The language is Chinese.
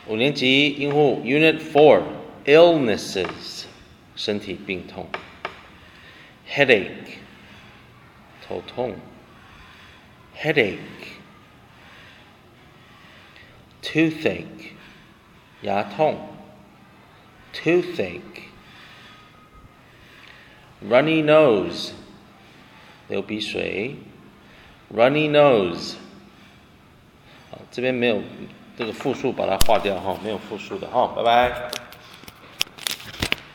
5年级英文 Unit 4 Illnesses 身体病痛 Headache 头痛 Headache Toothache 牙痛 Toothache Runny nose 流鼻水 Runny nose 好，这边没有这个复数，把它划掉哈，没有复数的哈，拜拜。